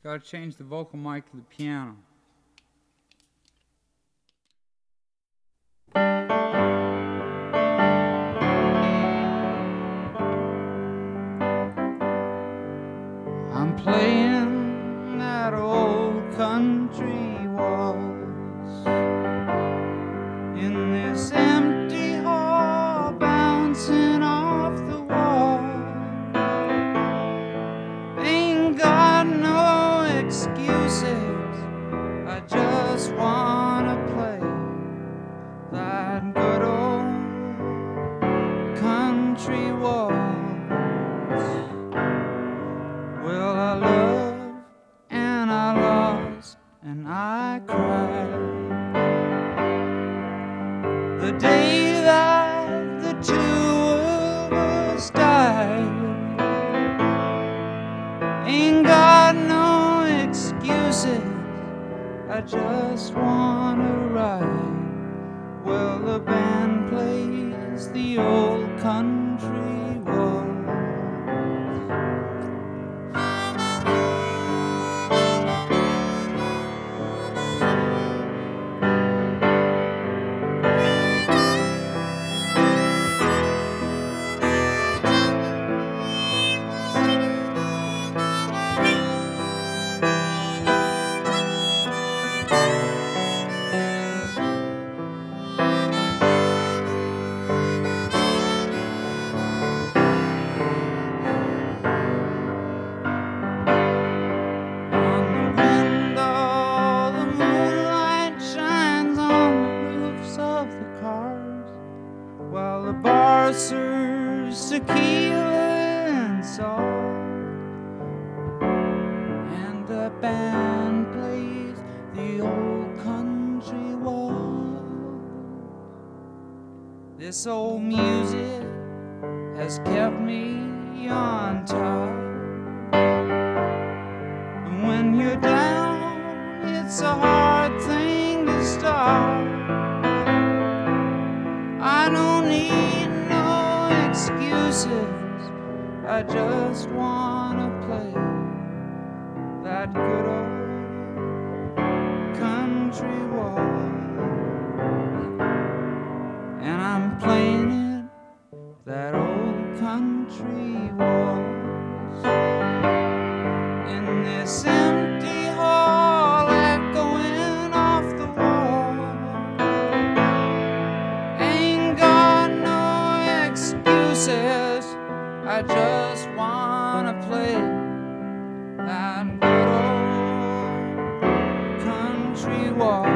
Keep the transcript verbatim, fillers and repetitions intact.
Gotta change the vocal mic to the piano. I'm playing that old country waltz in this empty hall, bouncing off the wall. Ain't got no excuses, I just wanna play that good old country waltz. Well, I love and I lost and I cried the day that the two of us died. Ain't got no excuses, I just wanna ride. Well, the band plays the old country waltz. While the bar serves tequila and salt, and the band plays the old country waltz. This old music has kept me on top, and when you're down, it's a hard thing to stop. I don't need no excuses, I just wanna play that good old country waltz. And I'm playing it, that old country waltz, in this empty hall, echoing off the wall. I just wanna play that good old country waltz.